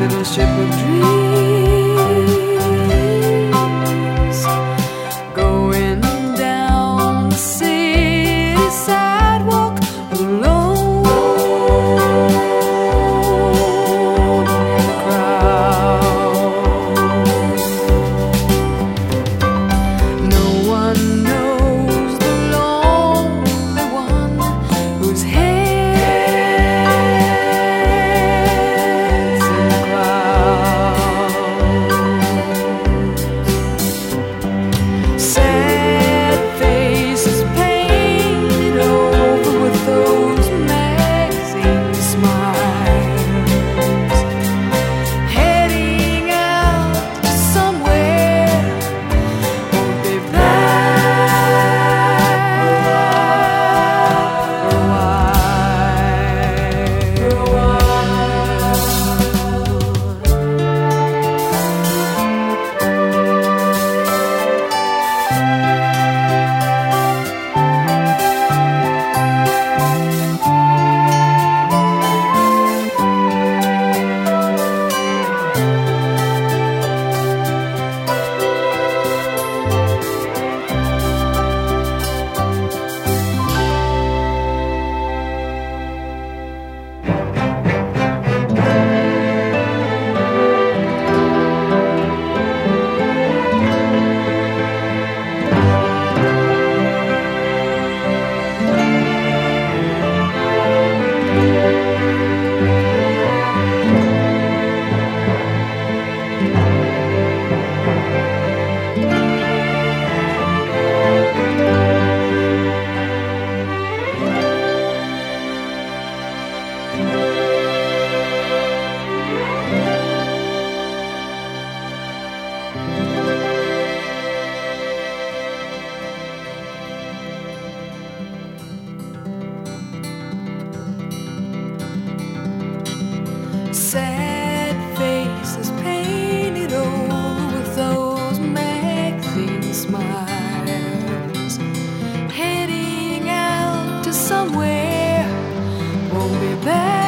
little ship of dreams, going down the city sidewalk alone in the crowd. No one knows the lonely one whose head's in the clouds. Sad faces painted over with those magazine smiles, heading out to somewhere. Won't be back for a while. Sad faces painted over with those magazine smiles, heading out to somewhere. Won't be back